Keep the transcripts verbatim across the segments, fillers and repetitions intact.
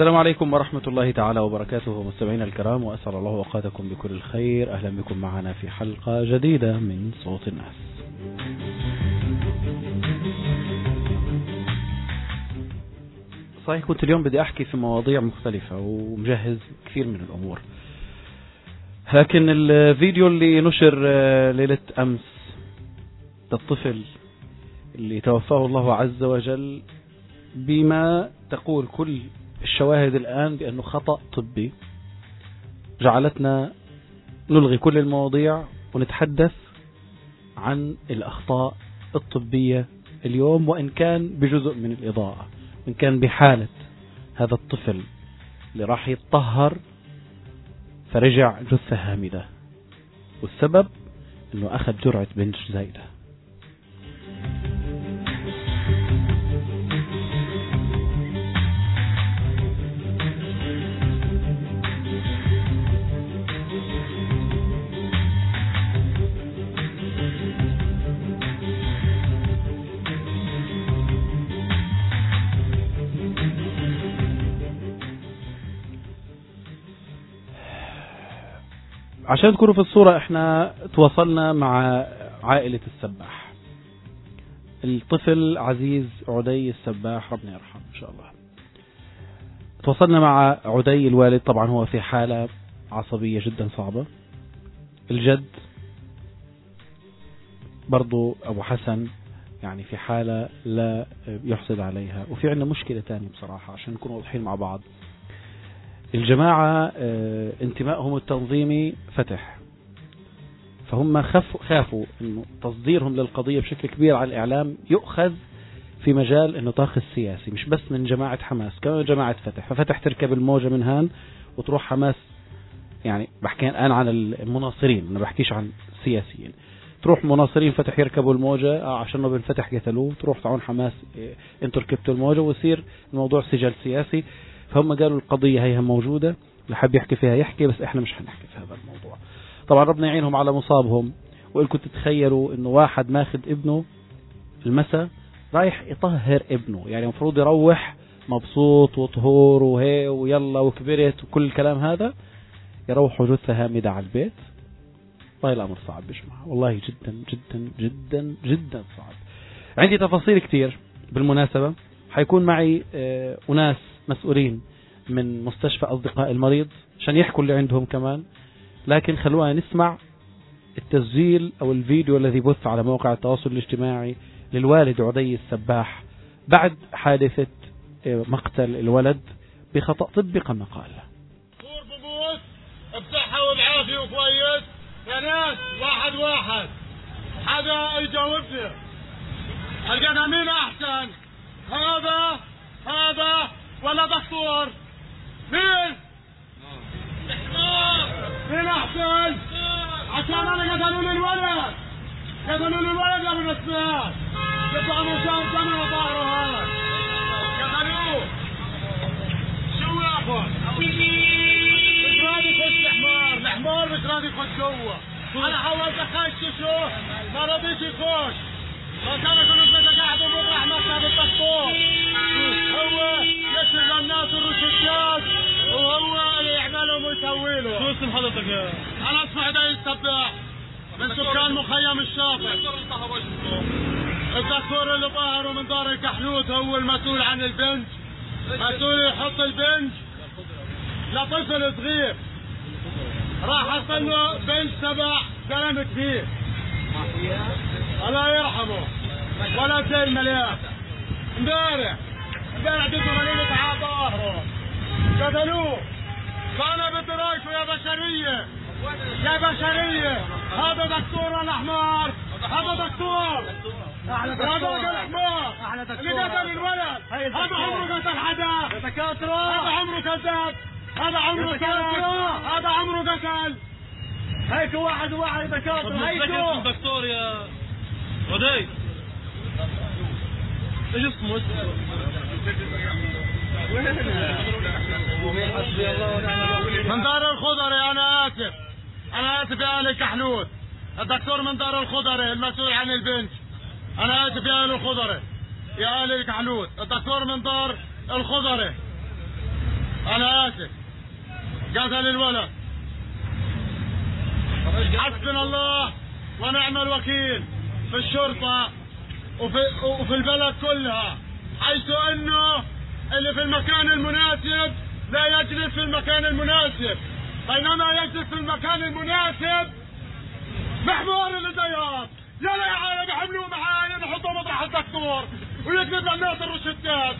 السلام عليكم ورحمة الله تعالى وبركاته مستمعينا الكرام، وأسأل الله أوقاتكم بكل الخير. أهلا بكم معنا في حلقة جديدة من صوت الناس. صحيح كنت اليوم بدي أحكي في مواضيع مختلفة ومجهز كثير من الأمور، لكن الفيديو اللي نشر ليلة أمس للطفل اللي توفاه الله عز وجل بما تقول كل الشواهد الآن بأنه خطأ طبي جعلتنا نلغي كل المواضيع ونتحدث عن الأخطاء الطبية اليوم، وإن كان بجزء من الإضاءة، وإن كان بحالة هذا الطفل اللي راح يتطهر فرجع جثة هامدة، والسبب أنه أخذ جرعة بنج زايدة. عشان تكونوا في الصورة، احنا تواصلنا مع عائلة السباح، الطفل عزيز عدي السباح ربنا يرحمه ان شاء الله. تواصلنا مع عدي الوالد، طبعا هو في حالة عصبية جدا صعبة. الجد برضو ابو حسن يعني في حالة لا يحسد عليها. وفي عندنا مشكلة تانية بصراحة عشان نكون واضحين مع بعض. الجماعة اه انتمائهم التنظيمي فتح، فهم خافوا خافوا انه تصديرهم للقضية بشكل كبير على الإعلام يؤخذ في مجال النطاق السياسي، مش بس من جماعة حماس، كمان جماعة فتح. ففتح تركب الموجة من هان وتروح حماس، يعني بحكي الآن عن المناصرين، أنا بحكيش عن السياسيين. تروح مناصرين فتح يركبوا الموجة اه عشان ابن فتح قتلوه، تروح تعون حماس اه انتوا ركبتوا الموجة، ويصير الموضوع سجال سياسي. فهم قالوا القضية هيها موجودة، اللي حب يحكي فيها يحكي، بس احنا مش هنحكي في هذا الموضوع. طبعا ربنا يعينهم على مصابهم. وإلكم تتخيلوا انه واحد ماخذ ابنه المسا رايح يطهر ابنه، يعني المفروض يروح مبسوط وطهور وهي ويلا وكبرت وكل الكلام هذا، يروحوا جثة هامدة على البيت. والله الأمر صعب يا جماعة، والله جدا جدا جدا جدا صعب. عندي تفاصيل كتير بالمناسبة، حيكون معي اه أناس مسؤولين من مستشفى أصدقاء المريض عشان يحكوا اللي عندهم كمان. لكن خلونا نسمع التسجيل أو الفيديو الذي بث على موقع التواصل الاجتماعي للوالد عدي السباح بعد حادثة مقتل الولد بخطأ طبي كما قال. صور بموت بصحة وبعافية وكويس يا ناس، واحد واحد حدا يجاوبني، القنا مين أحسن، هذا هذا ولا دكتور؟ مين؟ مين أحسن؟ عشان أنا قتلوا لي الولد، قتلوا لي الولد يا ابن السياد، يطلع مشان جمع ظهره هذا، قتلوه. شو ياخذ؟ مش راضي يخش الحمار، الحمار مش راضي يخش جوا. أنا حاولت أخششه ما رضيش يخش، فكانوا كلهم قاعدوا بالرحمة مكتب الدكتور. هو يشرب للناس الروشتات وهو اللي يعملهم ويسوي له. شو اسم حضرتك يا؟ أنا اسمي عدي السباح من سكان مخيم الشاطئ. الدكتور اللي ظهره من دار الكحلوت هو المسؤول عن البنج، مسؤول يحط البنج لطفل صغير. راح حط له بنج تبع زلمة كبير الله يرحمه، ولا زي المليان. امبارح امبارح دكتور مليلة على ظهره قتلوه. فأنا بدي رايكم يا بشرية، يا بشرية، هذا دكتور ولا حمار؟ هذا دكتور، هذا الحمار اللي قتل الولد، هذا عمره قتل حدا، هذا عمره كذاب، هذا عمره كذاب، هذا عمره قتل. هيك واحد واحد دكاترة. هيك الدكتور يا ودي ايش اسمه؟ من دار الخضري. انا اسف، انا اسف يا اهل الكحلوت. الدكتور من دار الخضري المسؤول عن البنج. انا اسف يا اهل الخضري، يا اهل الكحلوت. الدكتور من دار الخضري انا اسف، قتل الولد. حسبنا الله ونعم الوكيل في الشرطة وفي, وفي البلد كلها، حيث انه اللي في المكان المناسب لا يجلس في المكان المناسب، بينما يجلس في المكان المناسب محمور الديار. يلا يا عالم يحملوه معايا نحطه مطرح الدكتور ويكتب للناس الروشتات.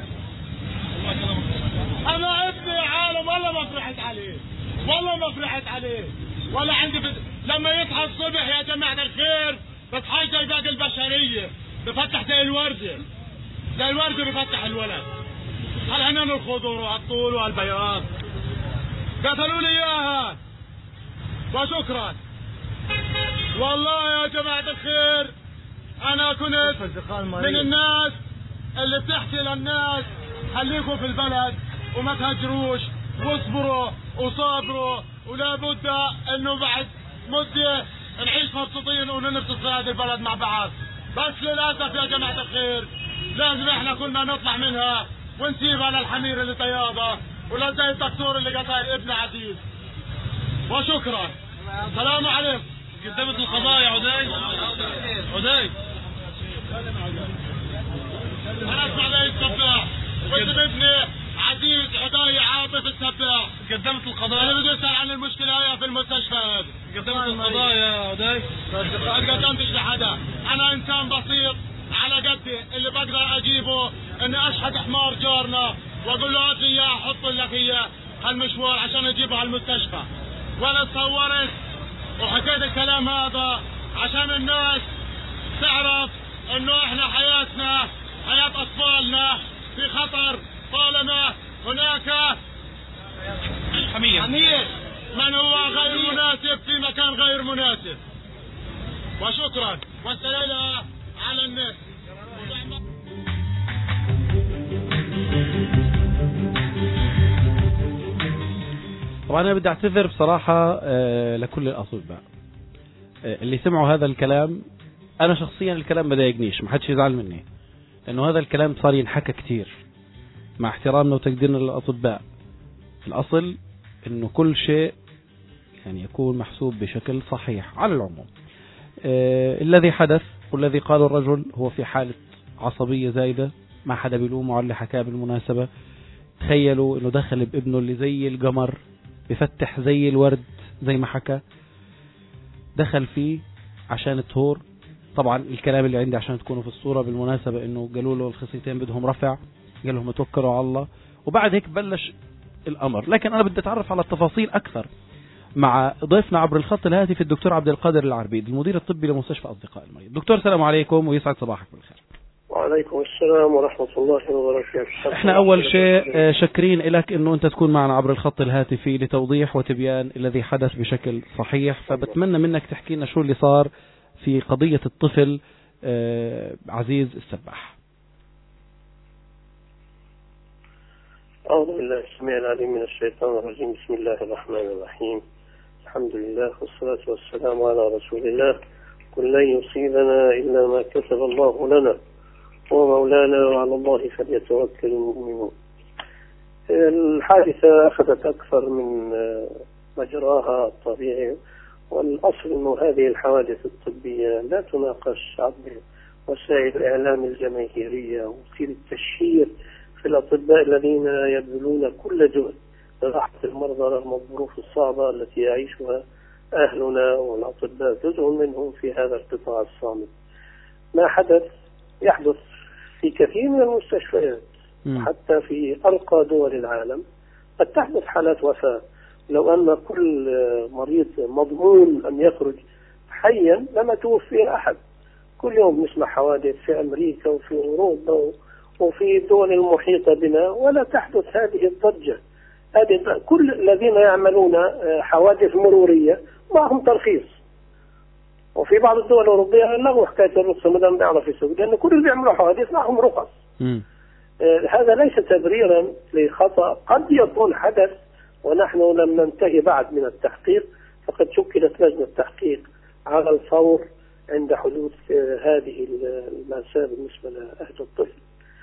انا ابني عالم والله ما فرحت عليه، والله ما فرحت عليه ولا عندي فد... لما يصحى الصبح يا جماعة الخير بتصحى زي باقي البشرية، بفتح زي الوردة، زي الوردة بفتح الولد. هالهنان الخضر والطول والبياض قتلوا لي اياها وشكرا. والله يا جماعة الخير انا كنت من الناس اللي بتحكي للناس خليكم في البلد وما تهجروش واصبروا وصابروا، ولا بد انه بعد مدة نعيش مبسوطين وننبسط في هذه البلد مع بعض. بس للاسف يا جماعة الخير لازم احنا كلنا نطلع منها ونسيبها للحمير اللي طيابة ولا زي الدكتور اللي قتل ابن عزيز. وشكرا. السلام عليكم. قدمت القضاء يا عدي. عدي انا اسمع زي السباح واسم ابني عزيز عدي عاطف السباح. قدمت القضاء. انا بدي اسال عن المشكله هي في المستشفى هذا. قدمت القضاء يا عدي. ما قدمتش لحدا، انا انسان بسيط على قدي، اللي بقدر اجيبه اني اشحت حمار جارنا واقول له هات لي اياه احط لك اياه هالمشوار عشان اجيبه على المستشفى. وانا صورت وحكيت الكلام هذا عشان الناس تعرف انه احنا حياتنا حياة اطفالنا في خطر طالما هناك حمية من هو غير مناسب في مكان غير مناسب. وشكرا والسلام على الناس. طبعا أنا بدي أعتذر بصراحة لكل الأطباء اللي سمعوا هذا الكلام. أنا شخصيا الكلام ما ضايقنيش، ما حدش يزعل مني، لأنه هذا الكلام صار ينحكى كتير مع احترامنا وتقديرنا للأطباء. الأصل إنه كل شيء يعني يكون محسوب بشكل صحيح. على العموم آه الذي حدث والذي قاله الرجل هو في حالة عصبية زايدة، ما حدا بيلومه على اللي حكاه. بالمناسبة تخيلوا إنه دخل بابنه اللي زي القمر بفتح زي الورد زي ما حكى، دخل فيه عشان الطهور. طبعا الكلام اللي عندي عشان تكونوا في الصورة بالمناسبة إنه قالوا له الخصيتين بدهم رفع، قال لهم توكلوا على الله، وبعد هيك بلش الأمر. لكن أنا بدي أتعرف على التفاصيل أكثر مع ضيفنا عبر الخط الهاتفي الدكتور عبد القادر العربيد المدير الطبي لمستشفى أصدقاء المريض. دكتور السلام عليكم ويسعد صباحك بالخير. وعليكم السلام ورحمة الله وبركاته. احنا أول شيء شاكرين لك إنه أنت تكون معنا عبر الخط الهاتفي لتوضيح وتبيان الذي حدث بشكل صحيح. فبتمنى منك تحكي لنا شو اللي صار في قضية الطفل عزيز السباح. أعوذ بالله السميع العليم من الشيطان الرجيم. بسم الله الرحمن الرحيم. الحمد لله والصلاة والسلام على رسول الله. قل لن يصيبنا إلا ما كتب الله لنا ومولانا وعلى الله فليتوكل المؤمنون. الحادثة أخذت أكثر من مجراها الطبيعي، والأصل أن هذه الحوادث الطبية لا تناقش عبر وسائل الإعلام الجماهيرية وسيل التشهير في الأطباء الذين يبذلون كل جهد لراحة المرضى رغم الظروف الصعبة التي يعيشها أهلنا، والأطباء جزء منهم في هذا القطاع الصامت. ما حدث يحدث في كثير من المستشفيات حتى في أرقى دول العالم. قد تحدث حالات وفاة لو أن كل مريض مضمون أن يخرج حيا لما توفي أحد. كل يوم نسمع حوادث في أمريكا وفي أوروبا وفي الدول المحيطة بنا ولا تحدث هذه الضجة. هذه كل الذين يعملون حوادث مرورية معهم ترخيص، وفي بعض الدول الأوروبية لغوا حكاية الرخصة ما دام بيعرف يسوق، لأن كل اللي بيعملوا حوادث معهم رخص. آه هذا ليس تبريرا لخطأ قد يكون حدث ونحن لم ننتهي بعد من التحقيق، فقد شكلت لجنة تحقيق على الفور عند حدوث آه هذه المأساة بالنسبة لأهل الطفل.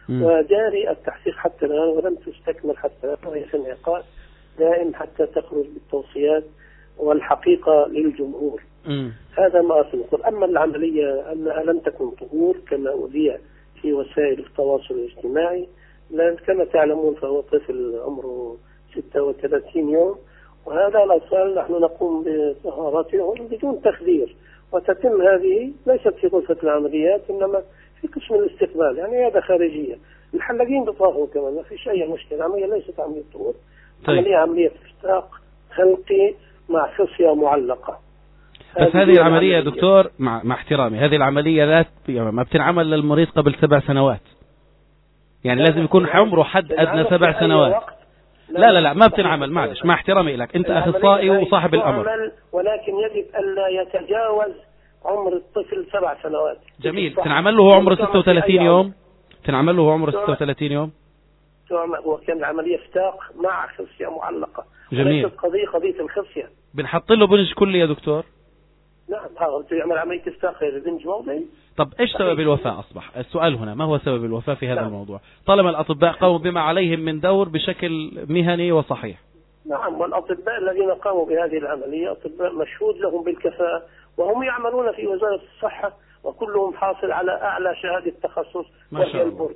وجاري التحقيق حتى الآن ولم تستكمل حتى الآن، وهي في انعقاد دائم حتى تخرج بالتوصيات والحقيقة للجمهور. م. هذا ما أقول. أما العملية أنها لم تكن طهور كما أذيع في وسائل التواصل الاجتماعي، لأن كما تعلمون فهو طفل عمره ستة وثلاثين يوم، وهذا الأطفال نحن نقوم بطهارتهم بدون تخدير، وتتم هذه ليست في غرفة العمليات إنما في قسم الاستقبال، يعني هذا خارجية. الحلاقين بطاقوا كمان، ما فيش أي مشكلة. العملية ليست عملية طهور، طيب. عملية عملية استشراق خلقي مع خصية معلقة. بس هذه العملية يا دكتور مع, مع احترامي، هذه العملية لا ما بتنعمل للمريض قبل سبع سنوات، يعني لازم يكون عمره حد أدنى سبع سنوات. لا لا لا ما بتنعمل، معلش مع احترامي لك، أنت أخصائي وصاحب الأمر، ولكن يجب ألا يتجاوز عمر الطفل سبع سنوات. جميل. تنعمل له عمره ستة وثلاثين يوم، تنعمل له عمره ستة وثلاثين يوم، وكان العملية فتاق مع خصية معلقة. جميل. قضية قضية الخصية. بنحط له بنج كلي يا دكتور؟ نعم، هذا يعمل عملية استاق غير بنج موضعي. طب ايش سبب الوفاة؟ اصبح السؤال هنا، ما هو سبب الوفاة في هذا نعم. الموضوع طالما الاطباء قاموا بما عليهم من دور بشكل مهني وصحيح؟ نعم، والاطباء الذين قاموا بهذه العملية اطباء مشهود لهم بالكفاءة، وهم يعملون في وزارة الصحة، وكلهم حاصل على اعلى شهادة تخصص وهي البورد.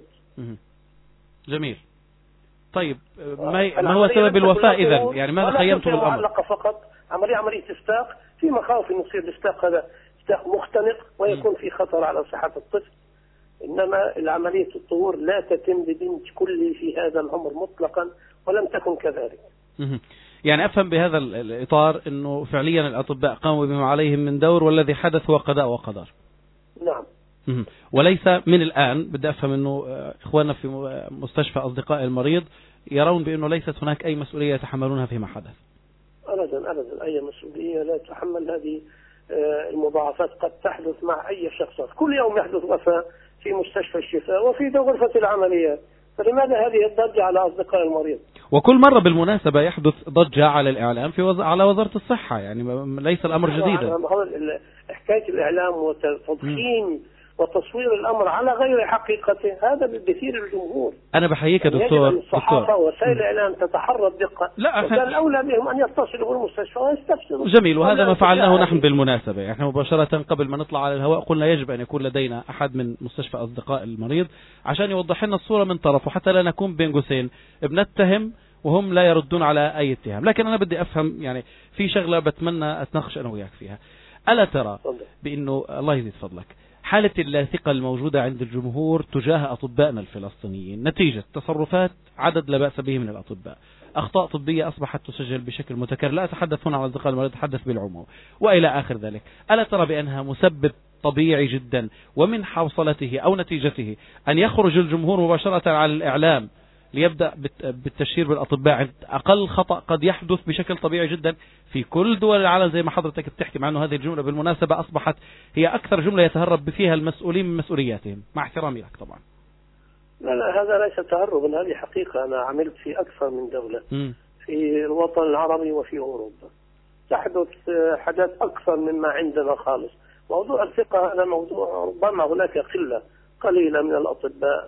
جميل. طيب ما, ما هو سبب الوفاة إذن؟ يعني ماذا قيمتم بالأمر؟ معلقة فقط، عملية عملية استاق، في مخاوف أن يصير الاستاق هذا استاق مختنق ويكون في خطر على صحة الطفل، إنما العملية الطهور لا تتم ببنج كلي في هذا العمر مطلقا، ولم تكن كذلك. يعني أفهم بهذا الإطار أنه فعليا الأطباء قاموا بما عليهم من دور، والذي حدث هو قضاء وقدر. نعم. وليس من الآن بدي أفهم أنه إخواننا في مستشفى أصدقاء المريض يرون بأنه ليست هناك أي مسؤولية يتحملونها فيما حدث. أبدا أبدا أي مسؤولية لا تحمل. هذه المضاعفات قد تحدث مع أي شخص، كل يوم يحدث وفاة في مستشفى الشفاء وفي غرفة العمليات، فلماذا هذه الضجة على أصدقاء المريض؟ وكل مرة بالمناسبة يحدث ضجة على الإعلام في وز... على وزارة الصحة، يعني ليس الأمر جديدا. حكاية الإعلام وتضخيم وتصوير الأمر على غير حقيقته هذا بثير الجمهور. أنا بحييك يا دكتور. الصحافة وسائل الإعلام تتحرى الدقة، لا وكان الأولى بهم أن يتصلوا بالمستشفى ويستفسروا. جميل، وهذا ما فعلناه نحن بالمناسبة. يعني احنا مباشرة قبل ما نطلع على الهواء قلنا يجب أن يكون لدينا أحد من مستشفى أصدقاء المريض عشان يوضح لنا الصورة من طرف، وحتى لا نكون بين قوسين بنتهم وهم لا يردون على أي اتهام. لكن أنا بدي أفهم، يعني في شغلة بتمنى أتناقش أنا وياك فيها. ألا ترى بأنه الله يزيد فضلك حالة اللاثقة الموجودة عند الجمهور تجاه أطبائنا الفلسطينيين نتيجة تصرفات عدد لا بأس به من الأطباء، أخطاء طبية أصبحت تسجل بشكل متكرر، لا أتحدث هنا عن أصدقاء المريض، أتحدث بالعموم وإلى آخر ذلك. ألا ترى بأنها مسبب طبيعي جدا ومن حوصلته أو نتيجته أن يخرج الجمهور مباشرة على الإعلام ليبدأ بالتشهير بالأطباء عند أقل خطأ قد يحدث بشكل طبيعي جدا في كل دول العالم زي ما حضرتك بتحكي، مع أنه هذه الجملة بالمناسبة أصبحت هي أكثر جملة يتهرب فيها المسؤولين من مسؤولياتهم، مع احترامي لك طبعا. لا لا هذا ليس تهربا، هذه حقيقة. أنا عملت في أكثر من دولة م. في الوطن العربي وفي أوروبا تحدث حدث أكثر مما عندنا خالص. موضوع الثقة هذا موضوع ربما هناك قلة قليلة من الأطباء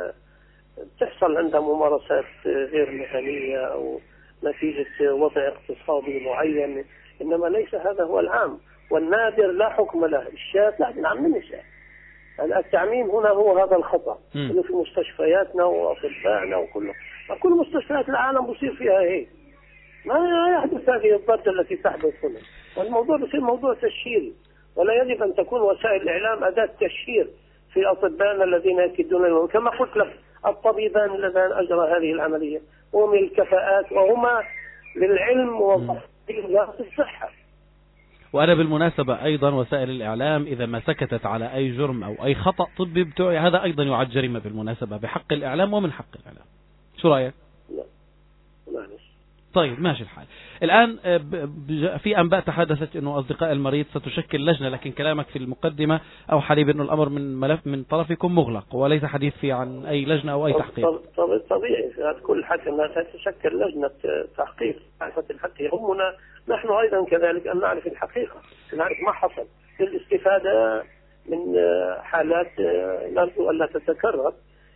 تحصل عندها ممارسات غير مهنية أو نتيجة وضع اقتصادي معين، إنما ليس هذا هو العام، والنادر لا حكم له. الشاذ لا نعمم الشاذ. التعميم هنا هو هذا الخطأ، إنه في مستشفياتنا وأطبائنا وكله، كل مستشفيات العالم بصير فيها هيك، ما يحدث هذه الضجة التي تحدث هنا. والموضوع بصير موضوع تشهيري، ولا يجب أن تكون وسائل الإعلام أداة تشهير في أطبائنا الذين يكدون لهم. كما قلت لك الطبيبان اللذان أجرى هذه العملية هم الكفاءات وهما للعلم ووزارة الصحة. وأنا بالمناسبة أيضا وسائل الإعلام إذا ما سكتت على أي جرم أو أي خطأ طبي بتوعي هذا أيضا يعد جريمة بالمناسبة بحق الإعلام ومن حق الإعلام. شو رأيك؟ لا معلش. طيب ماشي الحال. الآن في أنباء تحدثت أنه أصدقاء المريض ستشكل لجنة، لكن كلامك في المقدمة أو حليب أنه الأمر من ملف من طرفكم مغلق وليس حديث في عن أي لجنة أو أي تحقيق. طبيعي كل حكم تشكل لجنة تحقيق معرفة الحق. يهمنا نحن أيضا كذلك أن نعرف الحقيقة، نعرف ما حصل للاستفادة من حالات نرجو أن لا تتكرر.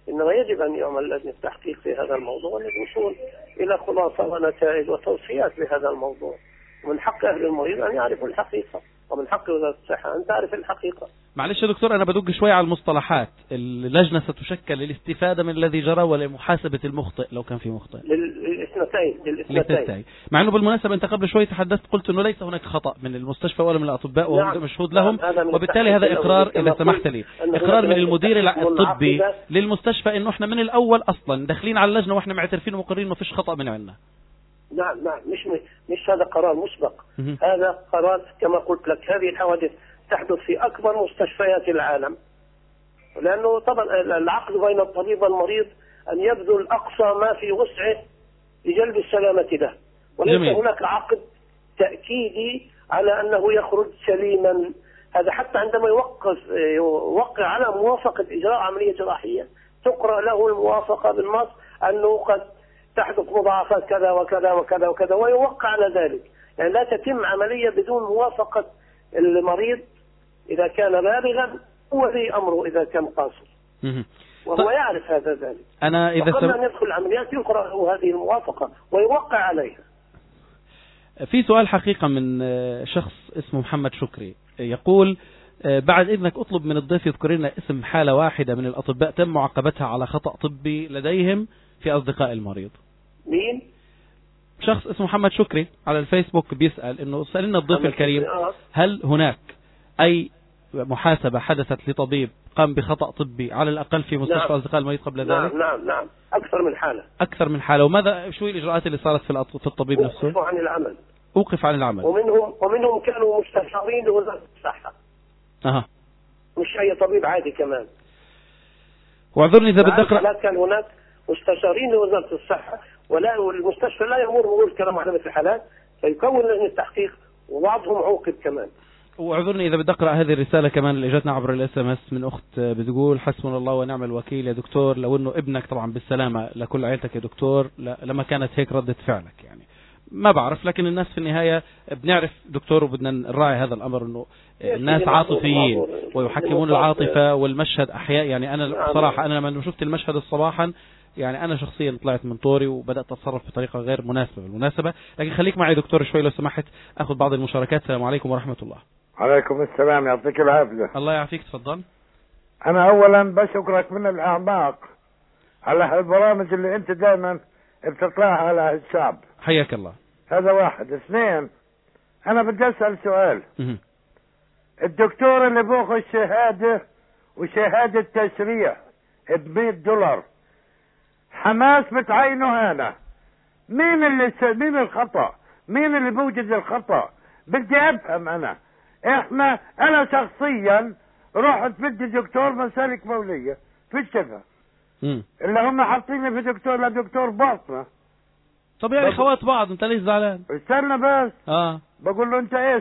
إنما يجب أن يعمل لجنة تحقيق في هذا الموضوع للوصول إلى خلاصة ونتائج وتوصيات لهذا الموضوع. ومن حق أهل المريض أن يعرفوا الحقيقة، ومن حق وزارة الصحة أن تعرف الحقيقة. معلش يا دكتور، أنا بدق شوية على المصطلحات. اللجنة ستشكل للاستفادة من الذي جرى ولمحاسبة المخطئ لو كان في مخطئ. للاثنتين للاثنتين. مع أنه بالمناسبة أنت قبل شوي تحدثت قلت أنه ليس هناك خطأ من المستشفى ولا من الأطباء وهم نعم. مشهود لهم، نعم. وبالتالي هذا إقرار إذا سمحت لي، إقرار من المدير الطبي للمستشفى أنه إحنا من الأول أصلا داخلين على اللجنة وإحنا معترفين ومقررين ما فيش خطأ من عندنا. نعم نعم مش مش هذا قرار مسبق، هذا قرار كما قلت لك. هذه الحوادث تحدث في أكبر مستشفيات العالم، لأنه طبعا العقد بين الطبيب والمريض أن يبذل أقصى ما في وسعه لجلب السلامة له، وليس جميل. هناك عقد تأكيدي على أنه يخرج سليما. هذا حتى عندما يوقف يوقع على موافقة إجراء عملية جراحية تقرأ له الموافقة بالنص أنه قد تحدث مضاعفات كذا وكذا وكذا وكذا، ويوقع على ذلك. يعني لا تتم عملية بدون موافقة المريض إذا كان بالغا، ولي أمره إذا كان قاصر، وهو طيب. يعرف هذا ذلك. أنا إذا قبل أن يدخل العمليات يقرأ له هذه الموافقة ويوقع عليها. في سؤال حقيقة من شخص اسمه محمد شكري يقول: بعد إذنك أطلب من الضيف يذكر لنا اسم حالة واحدة من الأطباء تم معاقبتها على خطأ طبي لديهم في أصدقاء المريض. مين؟ شخص اسمه محمد شكري على الفيسبوك بيسأل إنه سألنا الضيف الكريم هل هناك أي محاسبة حدثت لطبيب قام بخطأ طبي على الأقل في مستشفى نعم. أصدقاء المريض قبل ذلك؟ نعم نعم نعم أكثر من حالة. أكثر من حالة. وماذا شو الإجراءات اللي صارت في في الطبيب نفسه؟ أوقف عن العمل. أوقف عن العمل. ومنهم ومنهم كانوا مستشارين لوزارة الصحة. أها. مش أي طبيب عادي كمان. واعذرني إذا بدي أقرأ. كان هناك مستشارين لوزارة الصحة، ولا والمستشفى لا يأمر بقول كلام على مثل الحالات، فيكون لجنة التحقيق وبعضهم عوقب كمان. واعذرني إذا بدي أقرأ هذه الرسالة كمان اللي اجتنا عبر الاس ام اس من أخت بتقول: حسبنا الله ونعم الوكيل يا دكتور، لو إنه ابنك طبعا بالسلامة لكل عائلتك يا دكتور، لما كانت هيك ردة فعلك. يعني ما بعرف، لكن الناس في النهاية بنعرف دكتور وبدنا نراعي هذا الأمر، إنه الناس عاطفيين ويحكمون العاطفة والمشهد أحياء. يعني أنا بصراحة أنا لما شفت المشهد الصباحا يعني أنا شخصيا طلعت من طوري وبدأت أتصرف بطريقة غير مناسبة بالمناسبة. لكن خليك معي دكتور شوي لو سمحت، أخذ بعض المشاركات. السلام عليكم ورحمة الله. عليكم السلام، يعطيك العافية. الله يعافيك، تفضل. أنا أولا بشكرك من الأعماق على هالبرامج اللي أنت دائما بتطلعها على الشعب، حياك الله. هذا واحد. اثنين، أنا بدي أسأل سؤال. الدكتور اللي بأخذ شهادة وشهادة تشريح بمئة دولار، حماس بتعينه هنا، مين اللي س... مين الخطأ؟ مين اللي بوجد الخطأ؟ بدي أفهم أنا. إحنا أنا شخصيا رحت بدي دكتور مسالك مولية في الشفا، اللي هم حاطيني في دكتور لدكتور باطنة. طب يعني خوات بعض، أنت ليش زعلان؟ استنى بس. آه بقول له أنت إيش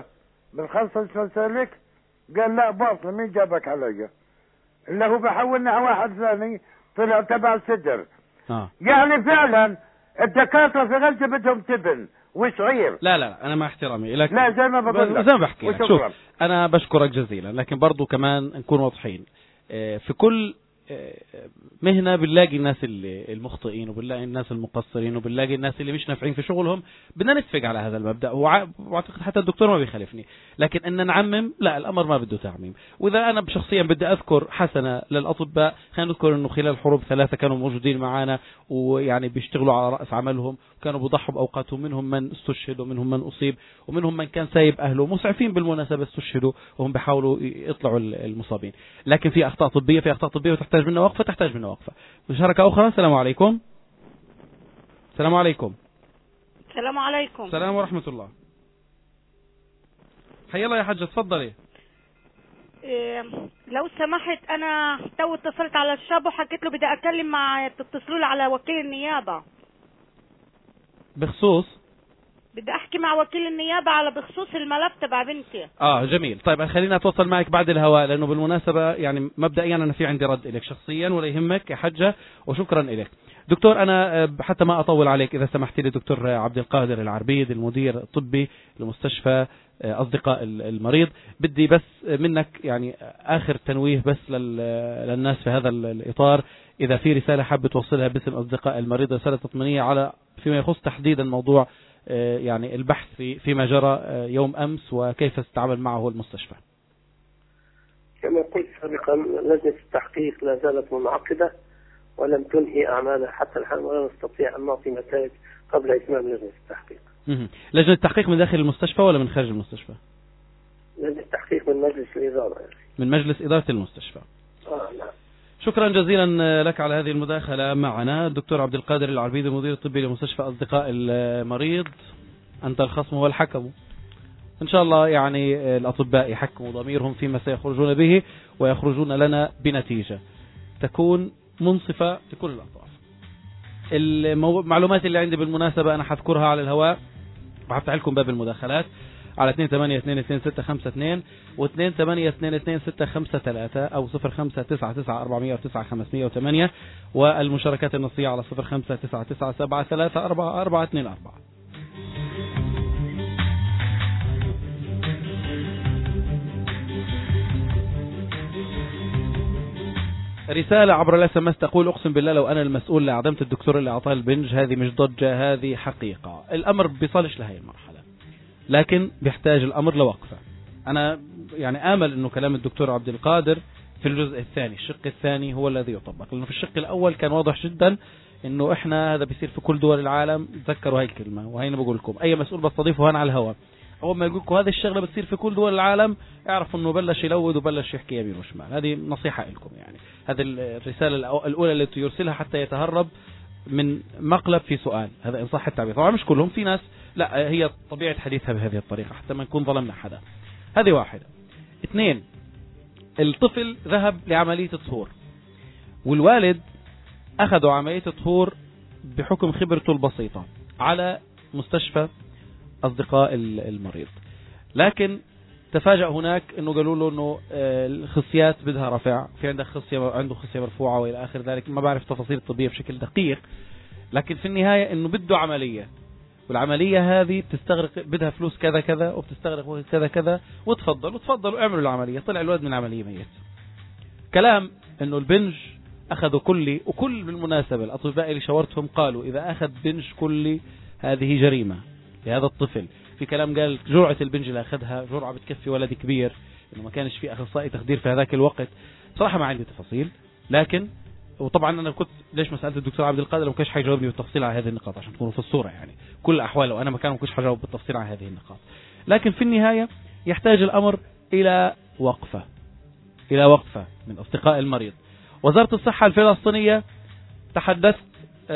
بنخصص مسالك؟ قال لا باطنة. مين جابك علي؟ اللي هو بحولني على واحد ثاني طلع تبع صدر. آه. يعني فعلا الدكاترة في غزة بدهم تبن وشعير. لا لا أنا مع احترامي لك، لا زي ما بقول لك، زي ما بحكي لك. شوف أنا بشكرك جزيلا، لكن برضو كمان نكون واضحين. في كل مهنة بنلاقي الناس اللي المخطئين وبنلاقي الناس المقصرين وبنلاقي الناس اللي مش نافعين في شغلهم. بدنا نتفق على هذا المبدأ، واعتقد حتى الدكتور ما بيخالفني. لكن ان نعمم لا، الامر ما بده تعميم. واذا انا شخصيا بدي اذكر حسنة للاطباء، خلينا نذكر انه خلال الحروب ثلاثة كانوا موجودين معنا ويعني بيشتغلوا على رأس عملهم، وكانوا بيضحوا باوقاتهم. منهم من استشهد ومنهم من اصيب ومنهم من كان سايب اهله. مسعفين بالمناسبة استشهدوا وهم بيحاولوا يطلعوا المصابين. لكن في اخطاء طبية، في اخطاء طبية وتحتاج منا وقفة، تحتاج منا وقفة. مشاركة أخرى. السلام عليكم. السلام عليكم. السلام عليكم. السلام ورحمة الله. حي الله يا حجة، تفضلي. إيه لو سمحت، أنا تو اتصلت على الشاب وحكيت له بدي أكلم مع تتصلوا لي على وكيل النيابة بخصوص، بدي أحكي مع وكيل النيابة على بخصوص الملف تبع بنتي. اه جميل. طيب خلينا أتواصل معك بعد الهواء، لأنه بالمناسبة يعني مبدئيا أنا في عندي رد إليك شخصيا ولا يهمك يا حجة، وشكرا إليك. دكتور أنا حتى ما أطول عليك إذا سمحت لي دكتور عبد القادر العربيد المدير الطبي لمستشفى أصدقاء المريض، بدي بس منك يعني آخر تنويه بس للناس في هذا الإطار، إذا في رسالة حابة توصلها باسم أصدقاء المريض، رسالة تطمينية على فيما يخص تحديدا موضوع يعني البحث في فيما جرى يوم أمس وكيف تتعامل معه المستشفى. كما قلت سابقا لجنة التحقيق لا زالت منعقدة ولم تنهي أعمالها حتى الآن، ولا نستطيع أن نعطي نتائج قبل إتمام لجنة التحقيق. لجنة التحقيق من داخل المستشفى ولا من خارج المستشفى؟ لجنة التحقيق من مجلس الإدارة يعني. من مجلس إدارة المستشفى. آه نعم. شكرا جزيلا لك على هذه المداخلة معنا الدكتور عبد القادر العربيد المدير الطبي لمستشفى أصدقاء المريض. أنت الخصم والحكم، إن شاء الله يعني الأطباء يحكموا ضميرهم فيما سيخرجون به ويخرجون لنا بنتيجة تكون منصفة لكل الأطراف. المعلومات اللي عندي بالمناسبة أنا حذكرها على الهواء وحفتح لكم باب المداخلات على اثنين ثمانية اثنين اثنين ستة خمسة اثنين واثنين ثمانية اثنين اثنين ستة خمسة ثلاثة أو صفر خمسة تسعة تسعة أربعمائة وتسعة خمسمائة وثمانية، والمشاركات النصية على صفر خمسة تسعة تسعة سبعة ثلاثة أربعة أربعة اثنين أربعة. رسالة عبر الاس ام اس تقول اقسم بالله لو انا المسؤول لأعدمت الدكتور اللي اعطاه البنج، هذه مش ضجة، هذه حقيقة. الامر بيصلش لهي المرحلة، لكن بيحتاج الامر لوقفة. انا يعني امل انه كلام الدكتور عبد القادر في الجزء الثاني الشق الثاني هو الذي يطبق، لانه في الشق الاول كان واضح جدا انه احنا هذا بيصير في كل دول العالم. تذكروا هاي الكلمة، وهي انا بقول لكم اي مسؤول بستضيفه هنا على الهواء اول ما يقول لكم هذه الشغله بتصير في كل دول العالم، اعرفوا انه بلش يلود وبلش يحكي يمين وشمال. هذه نصيحه لكم يعني، هذه الرساله الاولى التي يرسلها حتى يتهرب من مقلب في سؤال، هذا ان صح التعبير. طبعا مش كلهم، في ناس لا هي طبيعه حديثها بهذه الطريقه حتى ما نكون ظلمنا حدا. هذه واحده. اثنين، الطفل ذهب لعمليه الطهور والوالد اخذوا عمليه الطهور بحكم خبرته البسيطه على مستشفى أصدقاء المريض، لكن تفاجأ هناك أنه قالوا له أنه الخصيات بدها رفع، في عندك خصية عنده خصية مرفوعة وإلى آخر ذلك. ما بعرف تفاصيل الطبية بشكل دقيق، لكن في النهاية أنه بده عملية، والعملية هذه بتستغرق بدها فلوس كذا كذا وبتستغرق كذا كذا، وتفضل وتفضلوا اعملوا العملية. طلع الولد من العملية ميت. كلام أنه البنج أخذوا كلي، وكل بالمناسبة الأطباء اللي شاورتهم قالوا إذا أخذ بنج كلي هذه جريمة لهذا الطفل. في كلام قال جرعة البنج اللي أخذها جرعة بتكفي ولد كبير، إنه ما كانش في أخصائي تخدير في هذاك الوقت. صراحة ما عندي تفاصيل، لكن وطبعا أنا كنت ليش ما سألت الدكتور عبد القادر ما كانش حيجاوبني بالتفصيل على هذه النقاط عشان تكونوا في الصورة يعني. كل الأحوال لو أنا مكانه ما كنتش حجاوب بالتفصيل على هذه النقاط، لكن في النهاية يحتاج الأمر إلى وقفة، إلى وقفة من أصدقاء المريض. وزارة الصحة الفلسطينية تحدثت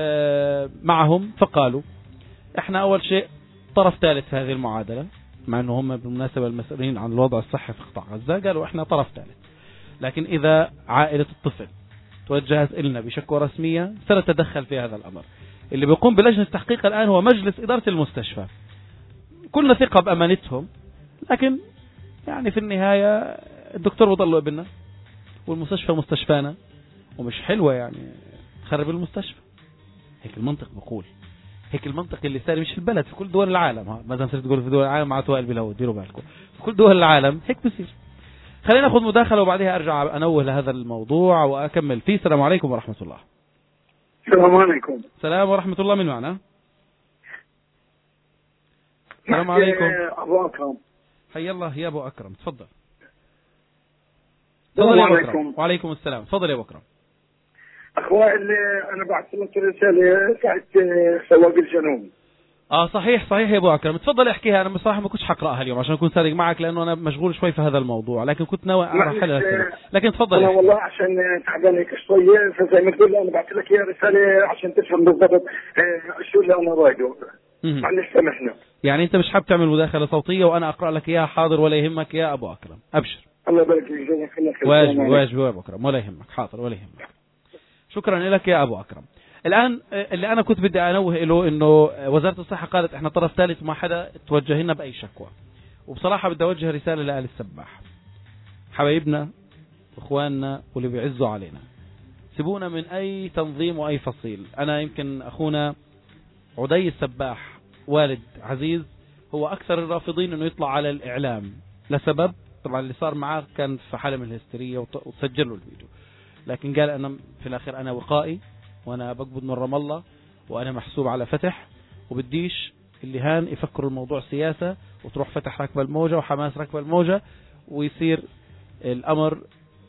معهم فقالوا احنا أول شيء طرف ثالث في هذه المعادلة، مع أنه هم بالمناسبة المسؤولين عن الوضع الصحي في قطاع غزة قالوا إحنا طرف ثالث، لكن إذا عائلة الطفل توجهت إلنا بشكوى رسمية سنتدخل في هذا الأمر. اللي بيقوم بلجنة التحقيق الآن هو مجلس إدارة المستشفى، كلنا ثقة بأمانتهم، لكن يعني في النهاية الدكتور بضله ابننا والمستشفى مستشفانا، ومش حلوة يعني خرب المستشفى. هيك المنطق بقول، هيك المنطق اللي صار مش في البلد، في كل دول العالم. ها مثلا صرت تقول في دول العالم مع توائل بلو، ديروا بالكم في كل دول العالم هيك بصير. خلينا ناخذ مداخله وبعدها ارجع انوه لهذا الموضوع واكمل فيه. السلام عليكم ورحمه الله. السلام عليكم. السلام ورحمه الله. من معنا؟ السلام عليكم. ابو اكرم. حي الله يا ابو اكرم، تفضل. تفضل يا ابو اكرم. وعليكم السلام، تفضل يا ابو اكرم. اخوي اللي انا بعثت لك رساله تاعت سواق الجنوب. اه صحيح صحيح يا ابو اكرم، تفضل احكيها. انا بصراحه ما كنتش حقراها اليوم عشان اكون صادق معك، لانه انا مشغول شوي في هذا الموضوع، لكن كنت ناوي اروح لها، لكن تفضل. انا والله عشان تعبان هيك شويه، فزي ما تقول انا بعثت لك اياها رساله عشان تفهم بالضبط شو اللي انا رايده. معلش سامحنا. يعني انت مش حابب تعمل مداخله صوتيه وانا اقرا لك اياها؟ حاضر ولا يهمك يا ابو اكرم، ابشر. الله يبارك فيك، جزاك الله خير. واجب واجب يا ابو اكرم، ولا يهمك، حاضر ولا يهمك. شكرا لك يا ابو اكرم. الان اللي انا كنت بدي انوه له انه وزاره الصحه قالت احنا طرف ثالث وما حدا توجه لنا باي شكوى، وبصراحه بدي اوجه رساله لآل السباح، حبايبنا واخواننا واللي بيعزوا علينا. سيبونا من أي تنظيم وأي فصيل. أنا يمكن أخونا عدي السباح والد عزيز هو أكثر الرافضين أنه يطلع على الإعلام لسبب، طبعا اللي صار معاه كان في حالة من الهستيرية وتسجل له الفيديو، لكن قال أنا في الآخر أنا وقائي وأنا بقبض من رام الله وأنا محسوب على فتح، وبديش اللي هان يفكروا الموضوع سياسة وتروح فتح ركب الموجة وحماس ركب الموجة ويصير الأمر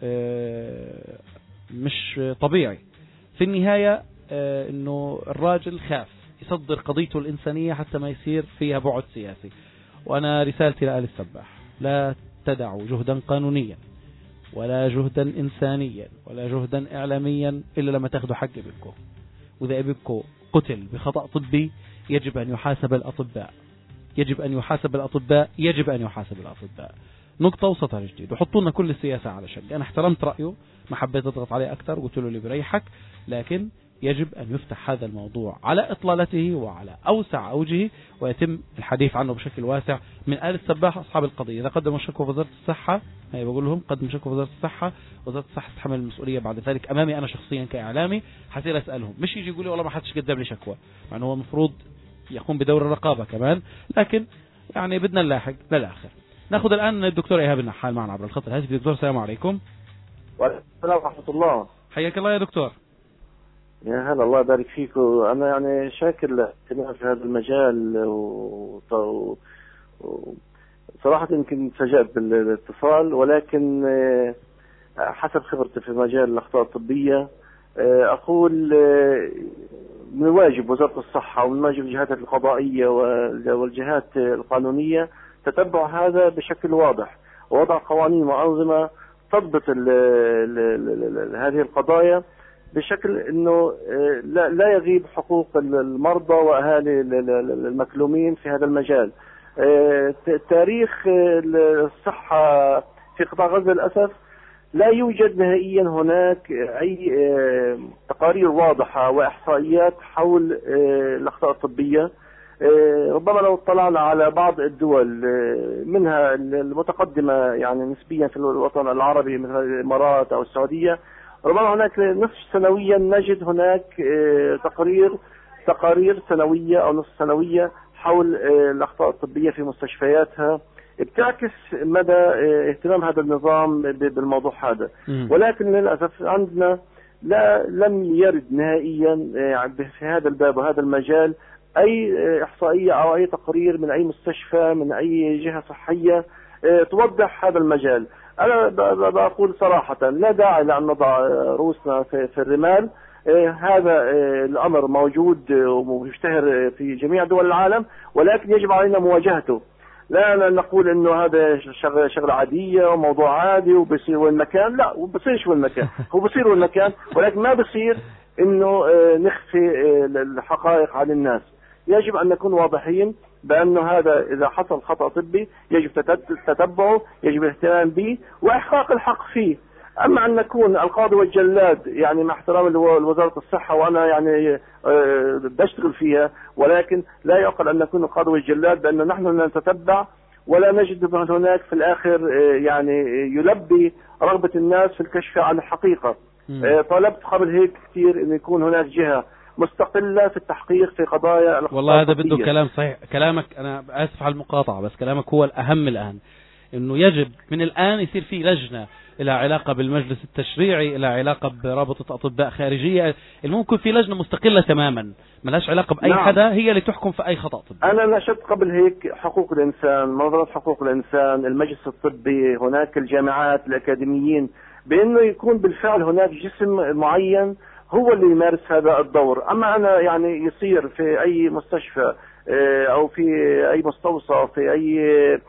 مش طبيعي. في النهاية أنه الراجل خاف يصدر قضيته الإنسانية حتى ما يصير فيها بعد سياسي. وأنا رسالتي لآل السباح لا تدعوا جهدا قانونيا ولا جهدا إنسانيا ولا جهدا إعلاميا إلا لما تاخدوا حق ابنكم، وإذا ابنكم قتل بخطأ طبي يجب أن يحاسب الأطباء، يجب أن يحاسب الأطباء يجب أن يحاسب الأطباء. نقطة وسطر جديد. وحطوا لنا كل السياسة على شك. أنا احترمت رأيه، ما حبيت أضغط عليه أكثر، قلت له اللي بريحك، لكن يجب أن يفتح هذا الموضوع على إطلالته وعلى أوسع أوجه ويتم الحديث عنه بشكل واسع من آل السباح أصحاب القضية. إذا قدموا شكوى في وزارة الصحة، هي بقول لهم قدموا شكوى في وزارة الصحة، وزارة الصحة تتحمل المسؤولية بعد ذلك أمامي أنا شخصيا كإعلامي. حسير أسألهم، مش يجي يقول لي والله ما حدش قدم لي شكوى، مع أنه هو المفروض يقوم بدور الرقابة كمان، لكن يعني بدنا نلاحق للآخر. ناخذ الآن الدكتور إيهاب النحال معنا عبر الخط الهاتفي. دكتور السلام عليكم. وعليكم السلام ورحمة الله. حياك الله يا دكتور. يا هلا، الله يبارك فيكم. أنا يعني شاكر لاهتمام في هذا المجال، و... و... صراحة يمكن تفاجأت بالاتصال، ولكن حسب خبرتي في مجال الأخطاء الطبية أقول من واجب وزارة الصحة ومن واجب الجهات القضائية والجهات القانونية تتبع هذا بشكل واضح، ووضع قوانين وأنظمة تضبط ال ال ال هذه القضايا بشكل أنه لا, لا يغيب حقوق المرضى وأهالي المكلومين في هذا المجال. تاريخ الصحة في قطاع غزة للأسف لا يوجد نهائيا هناك أي تقارير واضحة وإحصائيات حول الأخطاء الطبية. ربما لو اطلعنا على بعض الدول منها المتقدمة يعني نسبيا في الوطن العربي مثل الإمارات أو السعودية، ربما هناك نصف سنويا نجد هناك تقرير تقارير سنوية أو نصف سنوية حول الأخطاء الطبية في مستشفياتها، بتعكس مدى اهتمام هذا النظام بالموضوع هذا. ولكن للأسف عندنا لا لم يرد نهائيا في هذا الباب وهذا المجال أي إحصائية أو أي تقرير من أي مستشفى من أي جهة صحية توضح هذا المجال. أنا بقول صراحة لا داعي لأن نضع رؤوسنا في الرمال. هذا الأمر موجود ومشتهر في جميع دول العالم، ولكن يجب علينا مواجهته. لا نقول انه هذا شغله شغله عاديه وموضوع عادي وبصير وين مكان، لا وبصيرش وين مكان، هو بصير وين مكان، ولكن ما بصير انه نخفي الحقائق عن الناس. يجب ان نكون واضحين بانه هذا اذا حصل خطأ طبي يجب تتبعه، يجب الاهتمام به واحقاق الحق فيه. اما ان نكون القاضي والجلاد، يعني مع احترام لوزارة الصحة وانا يعني بشتغل فيها، ولكن لا يعقل ان نكون القاضي والجلاد بان نحن نتتبع ولا نجد هناك في الاخر يعني يلبي رغبة الناس في الكشف عن الحقيقة. طلبت قبل هيك كثير ان يكون هناك جهة مستقلة في التحقيق في قضايا الأخطاء. والله هذا بده كلام صحيح. كلامك أنا آسف على المقاطعة، بس كلامك هو الأهم الآن، إنه يجب من الآن يصير في لجنة إلى علاقة بالمجلس التشريعي، إلى علاقة برابطة أطباء خارجية، الممكن في لجنة مستقلة تماما ملهاش علاقة بأي نعم. حدا، هي اللي تحكم في أي خطأ طبي. أنا نشدت قبل هيك حقوق الإنسان، منظمة حقوق الإنسان، المجلس الطبي، هناك الجامعات، الأكاديميين، بأنه يكون بالفعل هناك جسم معين هو اللي يمارس هذا الدور. أما أنا يعني يصير في أي مستشفى أو في أي مستوصف في أي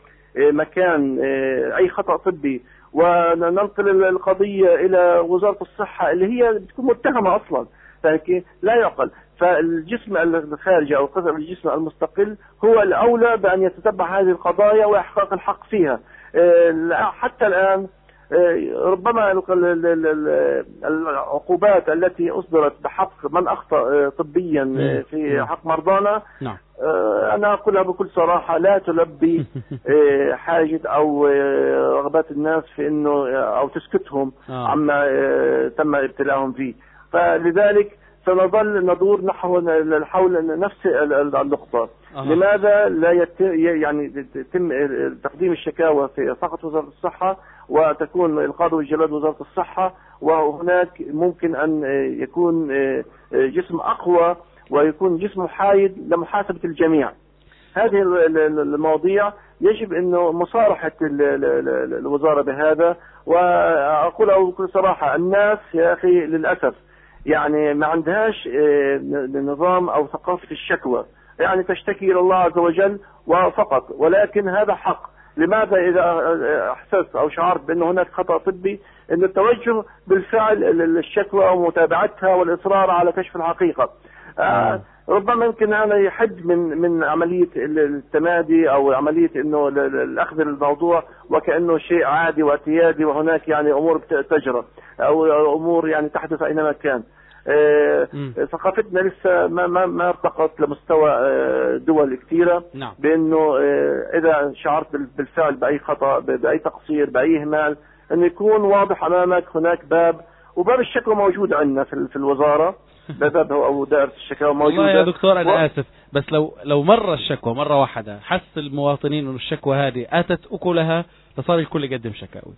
مكان أي خطأ طبي وننقل القضية إلى وزارة الصحة اللي هي بتكون متهمة أصلا، لا يعقل. فالجسم الخارجي أو قسم الجسم المستقل هو الأولى بأن يتتبع هذه القضايا وإحقاق الحق فيها. حتى الآن ربما العقوبات التي أصدرت بحق من أخطأ طبيا في حق مرضانا، أنا أقولها بكل صراحة لا تلبي حاجة أو رغبات الناس في إنه أو تسكتهم عما تم ابتلاءهم فيه. فلذلك سنظل ندور نحو حول نفس النقطة. أه. لماذا لا يتم يعني يتم تقديم الشكاوى في فقط وزارة الصحة وتكون القاضي والجلاد وزارة الصحة، وهناك ممكن أن يكون جسم أقوى ويكون جسم محايد لمحاسبة الجميع. هذه المواضيع يجب أنه مصارحة الوزارة بهذا. وأقول بكل صراحة الناس يا أخي للأسف يعني ما عندهاش نظام أو ثقافة الشكوى، يعني تشتكي إلى الله عز وجل وفقط، ولكن هذا حق. لماذا إذا أحسست أو شعرت بأن هناك خطأ طبي أن التوجه بالفعل الشكوى ومتابعتها والإصرار على كشف الحقيقة. آه ربما يمكن هذا يحد من من عملية التمادي أو عملية إنه الأخذ الموضوع وكأنه شيء عادي واعتيادي، وهناك يعني أمور تجرى أو أمور يعني تحدث أينما كان. آه ثقافتنا لسه ما ما ما ارتقت لمستوى آه دول كثيرة. نعم. بأنه آه إذا شعرت بالفعل بأي خطأ بأي تقصير بأي إهمال أن يكون واضح أمامك هناك باب، وباب الشكوى موجود عندنا في في الوزارة، باب أو دائرة الشكاوى موجودة. والله يا دكتور أنا و... آسف، بس لو لو مرة الشكوى مرة واحدة حس المواطنين إنه الشكوى هذه أتت أكلها فصار الكل يقدم شكاوي.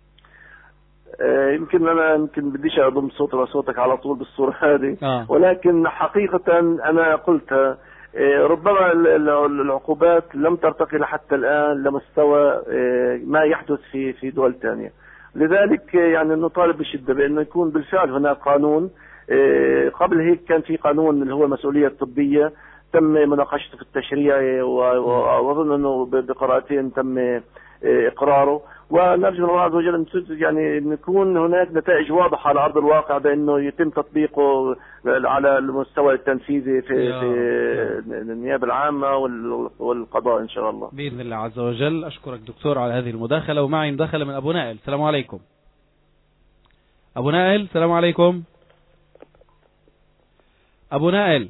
آه يمكن أنا يمكن بديش أضم صوتي وصوتك على طول بالصورة هذه. آه. ولكن حقيقة أنا قلت آه ربما العقوبات لم ترتقي لحتى الآن لمستوى آه ما يحدث في في دول ثانية. لذلك يعني نطالب بشدة بأنه يكون بالفعل هناك قانون. قبل هيك كان في قانون اللي هو المسؤولية الطبية تم مناقشته في التشريع، وأظن أنه بقراءتين تم إقراره، ونرجو الله عز وجل يعني أن يكون هناك نتائج واضحة على أرض الواقع بأنه يتم تطبيقه على المستوى التنفيذي في, في النيابة العامة والقضاء إن شاء الله بإذن الله عز وجل. أشكرك دكتور على هذه المداخلة. ومعي مداخلة من أبو نائل. السلام عليكم أبو نائل. السلام عليكم أبو نائل.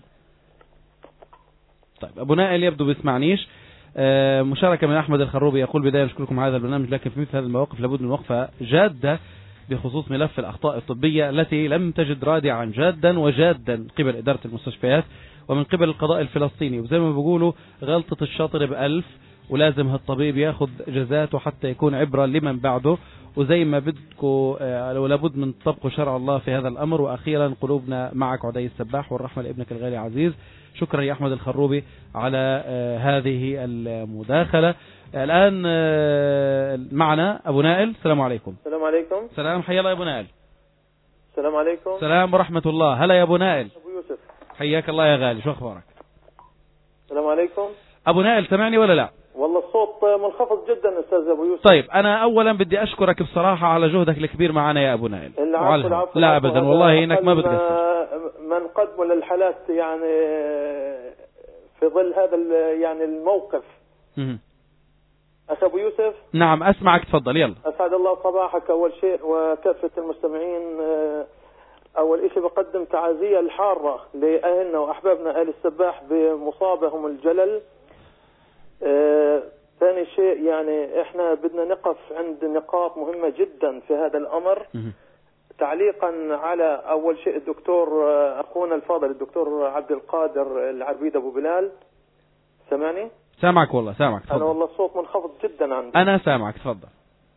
طيب أبو نائل يبدو بيسمعنيش. آه مشاركة من أحمد الخروبي يقول بداية أشكركم على هذا البرنامج، لكن في مثل هذه المواقف لابد من وقفة جادة بخصوص ملف الأخطاء الطبية التي لم تجد رادعا جادا وجادا قبل إدارة المستشفيات ومن قبل القضاء الفلسطيني. وزي ما بيقولوا غلطة الشاطر بألف، ولازم هالطبيب ياخذ جزاته حتى يكون عبرة لمن بعده. وزي ما بدكم ولا بد من طبق شرع الله في هذا الأمر. وأخيرا قلوبنا معك عدي السباح والرحمة لابنك الغالي عزيز. شكرا يا أحمد الخروبي على هذه المداخلة. الآن معنا أبو نائل. السلام عليكم. السلام عليكم. سلام، حيا الله يا أبو نائل. السلام عليكم. سلام ورحمة الله. هلا يا أبو نائل. أبو يوسف. حياك الله يا غالي، شو أخبارك؟ السلام عليكم. أبو نائل سمعني ولا لا؟ والله الصوت منخفض جدا أستاذ أبو يوسف. طيب أنا أولا بدي أشكرك بصراحة على جهدك الكبير معنا يا أبو نائل. العفو العفو. لا أبدا والله إنك ما بتقصر. من قدم للحالات يعني في ظل هذا يعني الموقف. أخي أبو يوسف. نعم أسمعك، تفضل يلا. أسعد الله صباحك أول شيء وكافة المستمعين. أول شيء بقدم تعازية الحارة لأهلنا وأحبابنا آل السباح بمصابهم الجلل. آه، ثاني شيء يعني احنا بدنا نقف عند نقاط مهمة جدا في هذا الامر. تعليقا على اول شيء الدكتور اخونا الفاضل الدكتور عبد القادر العربيد ابو بلال. سامعني؟ سامعك والله سامعك. انا والله الصوت منخفض جدا عندي. انا سامعك تفضل.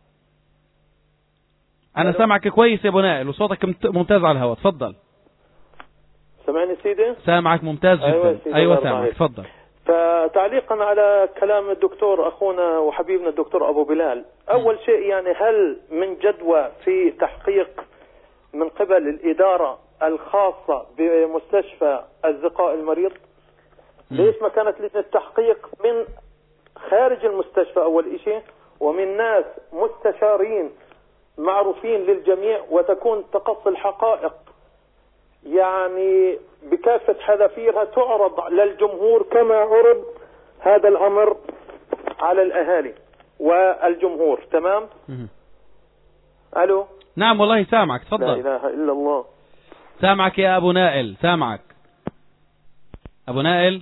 انا سامعك كويس يا ابو نائل وصوتك ممتاز على الهواء، تفضل. سامعني سيدي؟ سامعك ممتاز جدا. ايوه, أيوة سامعك، تفضل. فتعليقا على كلام الدكتور أخونا وحبيبنا الدكتور أبو بلال، أول شيء يعني هل من جدوى في تحقيق من قبل الإدارة الخاصة بمستشفى الزقاء المريض؟ ليش ما كانت لجنة التحقيق من خارج المستشفى أول شيء ومن ناس مستشارين معروفين للجميع وتكون تقصي الحقائق يعني بكافة حذافيرها تعرض للجمهور كما عرض هذا الأمر على الأهالي والجمهور. تمام؟ ألو؟ نعم والله سامعك، تفضل. لا إله إلا الله. سامعك يا أبو نائل، سامعك أبو نائل.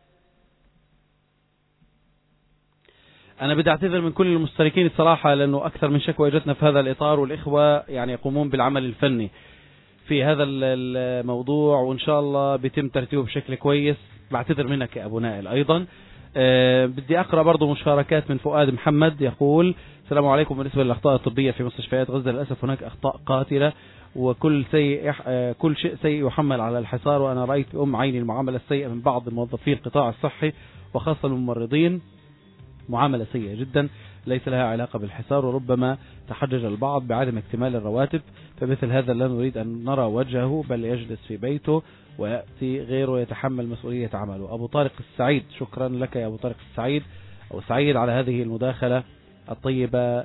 أنا بدي أعتذر من كل المشتركين الصراحة لأنه أكثر من شكوى جتنا في هذا الإطار، والإخوة يعني يقومون بالعمل الفني. في هذا الموضوع، وإن شاء الله بيتم ترتيبه بشكل كويس. بعتذر منك يا أبو نائل أيضا. أه بدي أقرأ برضو مشاركات من فؤاد محمد، يقول السلام عليكم. بالنسبة للأخطاء الطبية في مستشفيات غزة للأسف هناك أخطاء قاتلة، وكل سيء أه كل شيء سيء يحمل على الحصار، وأنا رأيت بأم عيني المعاملة السيئة من بعض موظفي القطاع الصحي وخاصة الممرضين، معاملة سيئة جدا ليس لها علاقة بالحصار، وربما تحجج البعض بعدم اكتمال الرواتب، فمثل هذا لا نريد أن نرى وجهه بل يجلس في بيته ويأتي غيره يتحمل مسؤولية عمله. أبو طارق السعيد، شكرا لك يا أبو طارق السعيد أو سعيد على هذه المداخلة الطيبة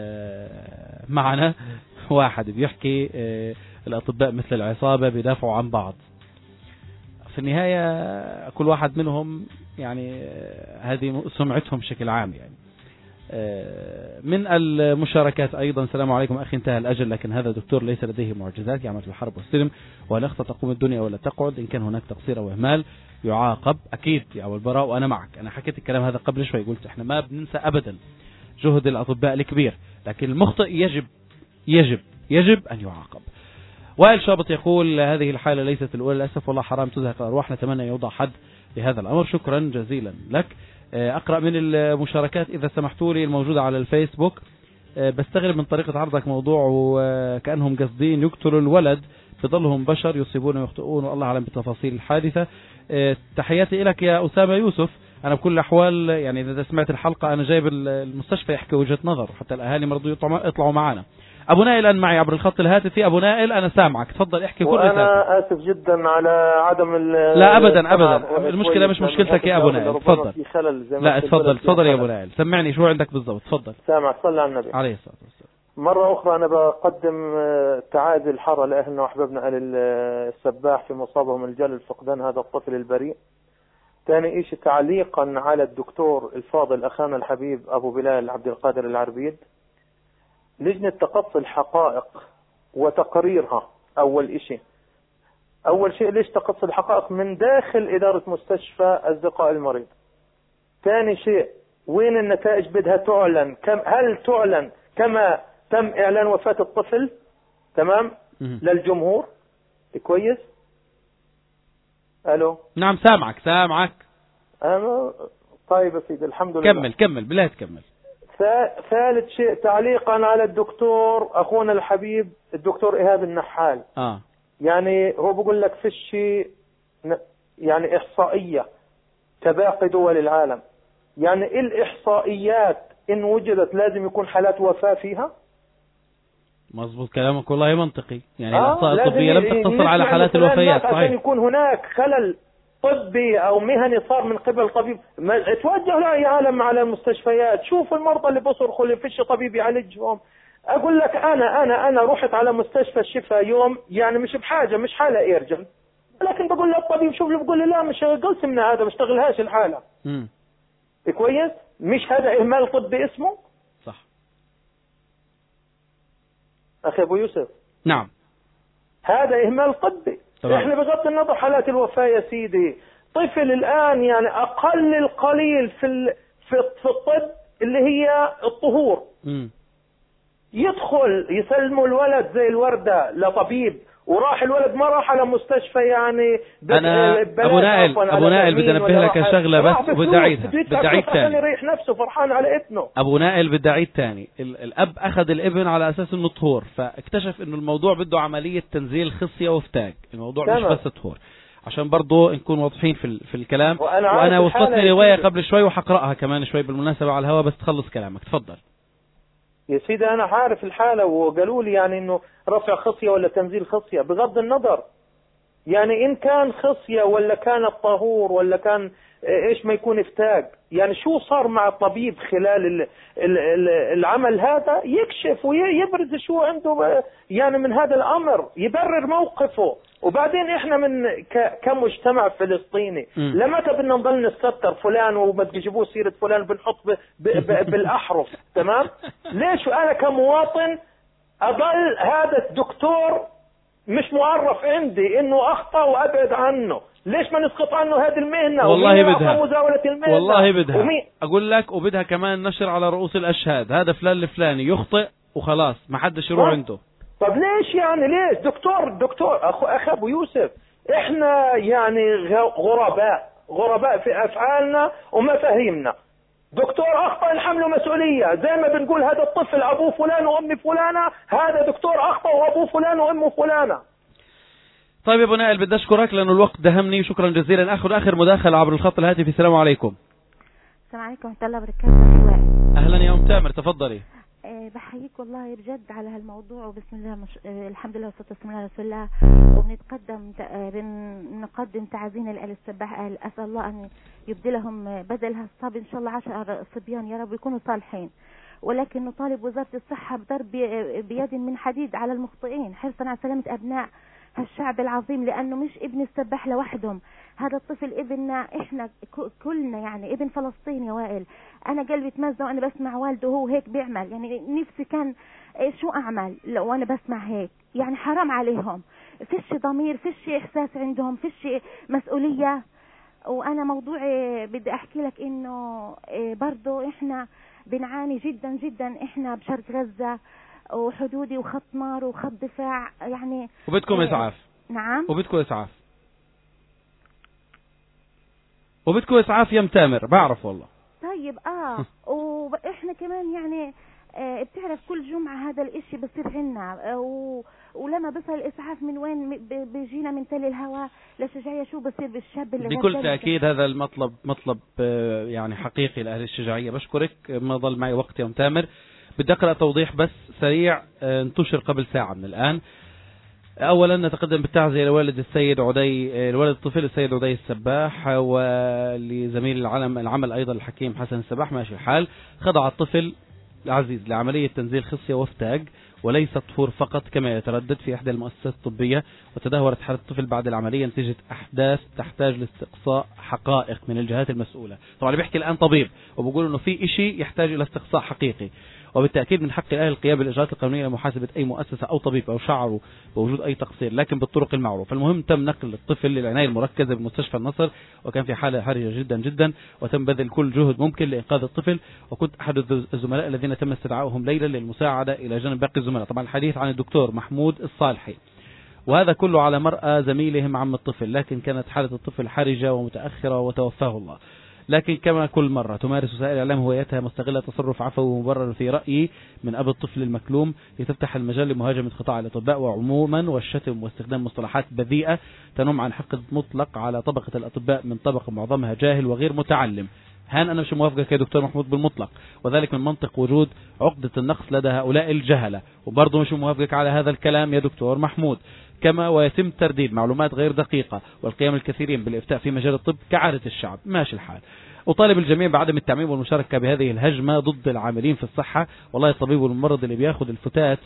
معنا. واحد بيحكي الأطباء مثل العصابة بيدافعوا عن بعض، في النهاية كل واحد منهم يعني هذه سمعتهم بشكل عام. يعني من المشاركات أيضا السلام عليكم أخي، انتهى الأجل لكن هذا دكتور ليس لديه معجزات، يعمل في الحرب والسلم، والأخطى تقوم الدنيا ولا تقعد، إن كان هناك تقصير أو إهمال يعاقب أكيد يا أبو البراء، وأنا معك. أنا حكيت الكلام هذا قبل شوي، قلت إحنا ما بننسى أبدا جهد الأطباء الكبير، لكن المخطئ يجب يجب يجب أن يعاقب. وائل شابط يقول هذه الحالة ليست الأولى للأسف، والله حرام تزهق الأرواح، نتمنى يوضع حد لهذا الأمر. شكرا جزيلا لك. أقرأ من المشاركات إذا سمحتوا لي الموجودة على الفيسبوك. بستغرب من طريقة عرضك موضوع وكأنهم قصدين يقتلوا الولد، بظلهم بشر يصيبون ويخطئون والله أعلم بتفاصيل الحادثة. تحياتي لك يا أسامة يوسف. أنا بكل الأحوال يعني إذا سمعت الحلقة أنا جايب المستشفى يحكي وجهة نظر حتى الأهالي مرضوا يطلعوا معنا. أبو نائل الآن معي عبر الخط الهاتفي. أبو نائل أنا سامعك، تفضل احكي كل رسالة. وأنا آسف جدا على عدم ال لا أبدا أبدا، المشكلة مش مشكلتك يا أبو نائل، تفضل. لا تفضل تفضل يا أبو نائل، سمعني شو عندك بالضبط، تفضل. سامع، صلى على النبي عليه الصلاة والسلام. مرة أخرى أنا بقدم تعازي الحارة لأهلنا وأحبابنا آل السباح في مصابهم الجلل فقدان هذا الطفل البريء. ثاني إيش تعليقا على الدكتور الفاضل أخانا الحبيب أبو بلال عبد القادر العربيد، لجنة تقصي الحقائق وتقريرها. أول إشي أول شيء ليش تقصي الحقائق من داخل إدارة مستشفى أصدقاء المريض. ثاني شيء وين النتائج بدها تعلن، كم هل تعلن كما تم إعلان وفاة الطفل تمام للجمهور كويس. ألو نعم سامعك سامعك أنا طيب يا سيدي الحمد لله. كمل كمل بلا تكمل. ثالث شيء تعليقا على الدكتور أخونا الحبيب الدكتور إيهاب النحال. آه. يعني هو بقول لك في شيء يعني إحصائية كباقي دول العالم، يعني الإحصائيات إن وجدت لازم يكون حالات وفاة فيها. مظبوط كلامك والله منطقي، يعني الإحصاء آه الطبية لم تقتصر على حالات الوفيات. صحيح. عشان يكون هناك خلل طبي او مهني صار من قبل طبيب، توجه لا يا عالم على المستشفيات، شوفوا المرضى اللي بصرخوا اللي فيش طبيب يعالجهم. اقول لك انا انا انا رحت على مستشفى الشفاء يوم، يعني مش بحاجه مش حاله ايرجن، لكن بقول للطبيب شوف لي، بقول لي لا مش قسمنا هذا بشتغلهاش الحاله. امم كويس، مش هذا اهمال طبي اسمه؟ صح اخي ابو يوسف. نعم هذا اهمال طبي. طبعا. احنا بغض النظر حالات الوفاة يا سيدي، طفل الان يعني اقل القليل في في في الطب اللي هي الطهور. م. يدخل يسلموا الولد زي الوردة لطبيب، وراح الولد ما راح على مستشفى يعني. انا ابو نائل ابو نائل بدي انبه لك شغله بس وبدي اعيدها بدي اعيد ثاني يريح نفسه فرحان على ابنه. ابو نائل بدي اعيد ثاني، الاب اخذ الابن على اساس انه طهور، فاكتشف انه الموضوع بده عمليه تنزيل خصيه وفتاق، الموضوع تمام. مش بس طهور، عشان برضه نكون واضحين في في الكلام. وانا, وأنا وصلتني روايه قبل شوي وحقراها كمان شوي بالمناسبه على الهواء بس تخلص كلامك، تفضل يا سيدي. أنا عارف الحالة وقالوا لي يعني إنه رفع خصية ولا تنزيل خصية، بغض النظر يعني إن كان خصية ولا كان الطهور ولا كان إيش ما يكون افتاق، يعني شو صار مع الطبيب خلال العمل هذا، يكشف ويبرز شو عنده يعني من هذا الأمر، يبرر موقفه. وبعدين إحنا من كمجتمع فلسطيني لمتى بدنا نضل نستر فلان وما تجيبوه سيرة فلان بنحط بالأحرف تمام؟ ليش أنا كمواطن أضل هذا الدكتور مش معرف عندي إنه أخطأ وأبعد عنه؟ ليش ما نسقط عنه هذه المهنة؟ والله بدها مزاولة المهنة والله بدها ومي... أقول لك وبدها كمان نشر على رؤوس الأشهاد، هذا فلان الفلاني يخطئ وخلاص ما حدش يروح عنده. طب ليش يعني ليش دكتور دكتور أخو أخ أبو يوسف، إحنا يعني غرباء غرباء في أفعالنا ومفاهيمنا. دكتور أخطأ نحمله مسؤولية، زي ما بنقول هذا الطفل أبوه فلان وأمي فلانة، هذا دكتور أخطأ وأبوه فلان وأمه فلانة. طيب يا ابو نائل بدي اشكرك لانه الوقت دهمني، شكرا جزيلا. اخذ اخر مداخله عبر الخط الهاتفي. السلام عليكم. السلام عليكم ورحمه الله وبركاته. اهلا يا ام تامر، تفضلي. أه بحييك والله بجد على هالموضوع، وبسم الله مش... أه الحمد لله والصلاه والسلام على رسول الله. وبنتقدم أه بنقدم تعازينا لآل السباح، اسال الله ان يبدلهم بدل هالصاب ان شاء الله عشر صبيان يا رب يكونوا صالحين. ولكن نطالب وزاره الصحه بضرب بيد من حديد على المخطئين حرصا على سلامه ابناء هالشعب العظيم، لأنه مش ابن السباح لوحدهم، هذا الطفل ابننا إحنا كلنا، يعني ابن فلسطين يا وائل. أنا قلبي تمزق وأنا بسمع والده وهو هيك بيعمل، يعني نفسي كان شو أعمل لو أنا بسمع هيك، يعني حرام عليهم، فيش ضمير، فيش إحساس عندهم، فيش مسؤولية. وأنا موضوعي بدي أحكي لك إنه برضو إحنا بنعاني جدا جدا، إحنا بشرق غزة وحدودي وخط نار وخط دفاع يعني. وبدكم اسعاف؟ نعم. وبدكم اسعاف؟ وبدكم اسعاف يا متامر؟ بعرف والله. طيب اه واحنا كمان يعني آه بتعرف كل جمعة هذا الاشي بصير عنا، آه ولما بصل الاسعاف من وين بيجينا من تل الهواء لشجاعية، شو بصير بالشاب اللي بكل تأكيد هذا المطلب مطلب آه يعني حقيقي لأهل الشجاعية. بشكرك، ما ضل معي وقت يا متامر. بدي أقرأ توضيح بس سريع انتشر قبل ساعة من الآن. أولا نتقدم بالتعزية لوالد السيد عدي، الولد الطفل السيد عدي السباح، ولزميل العلم العمل أيضا الحكيم حسن السباح. ماشي الحال. خضع الطفل العزيز لعملية تنزيل خصية وافتاق وليس طفور فقط كما يتردد في إحدى المؤسسات الطبية، وتدهورت حالة الطفل بعد العملية نتيجة أحداث تحتاج لاستقصاء حقائق من الجهات المسؤولة. طبعا بيحكي الآن طبيب وبقول إنه في إشي يحتاج إلى استقصاء حقيقي، وبالتأكيد من حق الأهل القيام بالإجراءات القانونية لمحاسبة أي مؤسسة أو طبيب أو شعروا بوجود أي تقصير، لكن بالطرق المعروفة. المهم تم نقل الطفل للعناية المركزة بمستشفى النصر، وكان في حالة حرجة جدا جدا، وتم بذل كل جهد ممكن لإنقاذ الطفل. وكنت أحد الزملاء الذين تم استدعائهم ليلا للمساعدة إلى جانب باقي الزملاء. طبعا الحديث عن الدكتور محمود الصالحي، وهذا كله على مرأى زميلهم عم الطفل، لكن كانت حالة الطفل حرجة ومتأخرة وتوفاه الله. لكن كما كل مرة تمارس وسائل الإعلام هويتها مستغلة تصرف عفوي ومبرر في رأيي من أب الطفل المكلوم لتفتح المجال لمهاجمة قطاع الأطباء وعموما، والشتم واستخدام مصطلحات بذيئة تنم عن حقد مطلق على طبقة الأطباء من طبقة معظمها جاهل وغير متعلم. هان أنا مش موافقك يا دكتور محمود بالمطلق، وذلك من منطق وجود عقدة النقص لدى هؤلاء الجهلة، وبرضه مش موافقك على هذا الكلام يا دكتور محمود. كما ويتم ترديد معلومات غير دقيقة والقيام الكثيرين بالإفتاء في مجال الطب كعادة الشعب. ماشي الحال. أطالب الجميع بعدم التعميم والمشاركة بهذه الهجمة ضد العاملين في الصحة. والله الطبيب والممرض اللي بياخد الفتات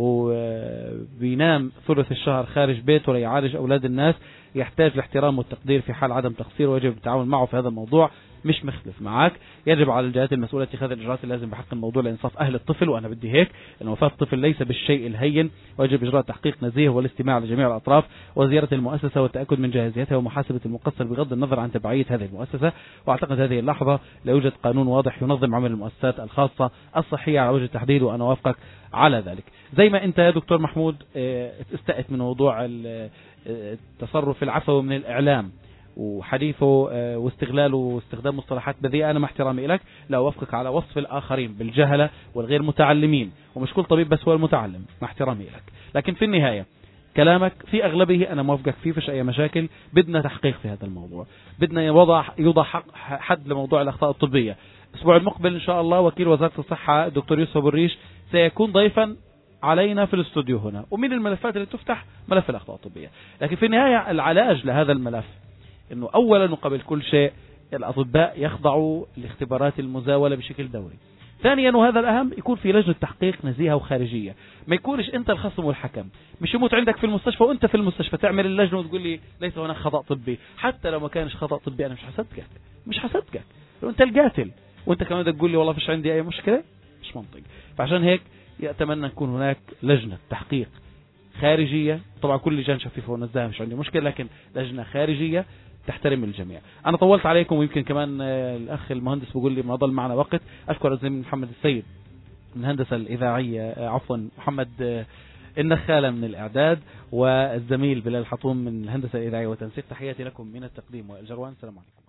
وبينام ثلث الشهر خارج بيته ليعالج أولاد الناس يحتاج لاحترام والتقدير في حال عدم تقصير، ويجب التعاون معه في هذا الموضوع. مش مختلف معك. يجب على الجهات المسؤولة اتخاذ الإجراءات اللازم بحق الموضوع لإنصاف أهل الطفل، وأنا بدي هيك، لأن وفاة الطفل ليس بالشيء الهين، ويجب إجراء تحقيق نزيه والاستماع لجميع الأطراف وزيارة المؤسسة والتأكد من جاهزيتها ومحاسبة المقصر بغض النظر عن تبعية هذه المؤسسة. وأعتقد هذه اللحظة لا يوجد قانون واضح ينظم عمل المؤسسات الخاصة الصحية على وجه التحديد، وأنا وافقك على ذلك. زي ما أنت يا دكتور محمود استأت من موضوع التصرف العفوي من الإعلام وحديثه واستغلاله واستخدام مصطلحات بذيئة، أنا مع احترامي لك لا أوافقك على وصف الآخرين بالجهلة والغير متعلمين، ومش كل طبيب بس هو المتعلم، مع احترامي لك. لكن في النهاية كلامك في أغلبه أنا موافقك فيه، فيش أي مشاكل. بدنا تحقيق في هذا الموضوع، بدنا يوضع يوضع حد لموضوع الأخطاء الطبية. الأسبوع المقبل إن شاء الله وكيل وزارة الصحة الدكتور يوسف أبو الريش سيكون ضيفا علينا في الاستوديو هنا، ومن الملفات اللي تفتح ملف الأخطاء الطبية. لكن في النهاية العلاج لهذا الملف انه اولا وقبل كل شيء الاطباء يخضعوا لاختبارات المزاولة بشكل دوري. ثانيا وهذا الاهم يكون في لجنة تحقيق نزيهة وخارجية، ما يكونش انت الخصم والحكم، مش يموت عندك في المستشفى وانت في المستشفى تعمل اللجنة وتقول لي ليس هناك خطأ طبي. حتى لو ما كانش خطأ طبي انا مش حصدقك، مش حصدقك لو انت القاتل، وانت كمان بدك تقول لي والله فيش عندي اي مشكلة، مش منطق. فعشان هيك يتمنى يكون هناك لجنة تحقيق خارجية، طبعا كل لجان شفيفة ونزاهة مش عندي مشكلة، لكن لجنة خارجية تحترم الجميع. أنا طولت عليكم، ويمكن كمان الأخ المهندس بيقول لي ما ضل معنا وقت. أشكر الزميل محمد السيد من الهندسة الإذاعية، عفوا محمد النخالة من الإعداد، والزميل بلال حطوم من الهندسة الإذاعية وتنسيق. تحياتي لكم من التقديم والجروان. السلام عليكم.